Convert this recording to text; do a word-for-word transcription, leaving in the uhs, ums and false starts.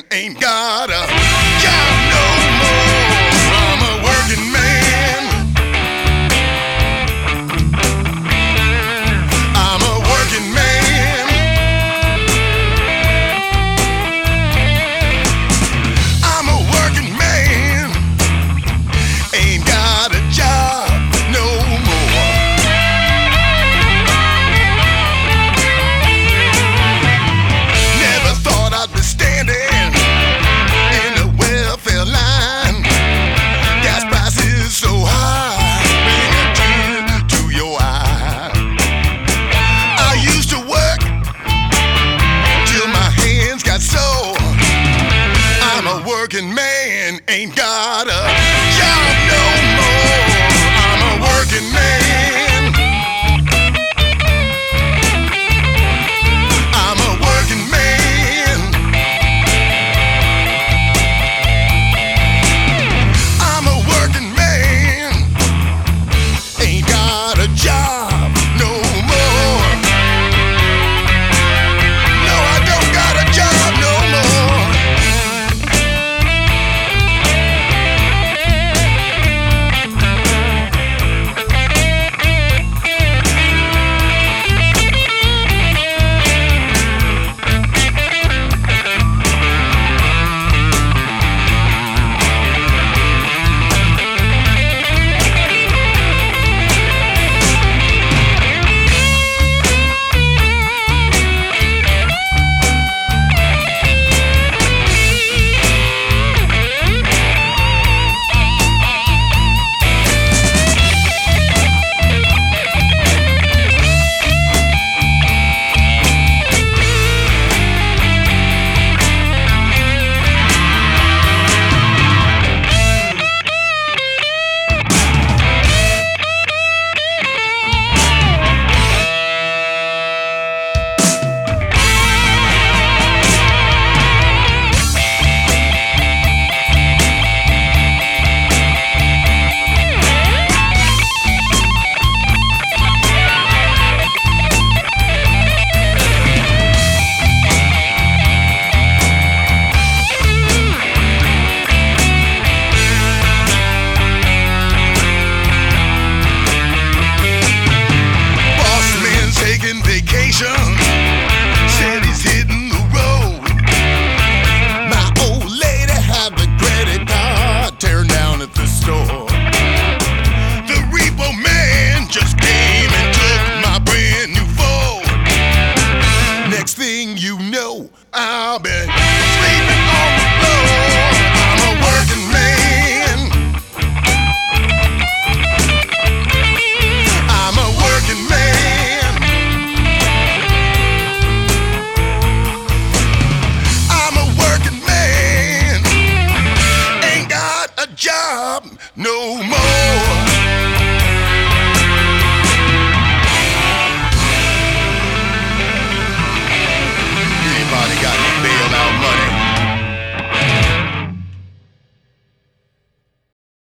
man ain't got a job no more. I'm a working man. I'm a working man. I'm a working man. Ain't got a job no more. Never thought I'd be standing in the welfare line. Gas prices so high, bring a tear to your eye. I used to work till my hands got sore. I'm a working man, ain't got a job no more. I'm a working man. I'm a working man. I'm a working man. Ain't got a job no more. No, I don't got a job no more. Said he's hitting the road. My old lady had the credit card turned down at the store. The repo man just came and took my brand new Ford. Next thing you know, I'll be sleeping on the floor. I'm a working man. I'm a working man. Job no more.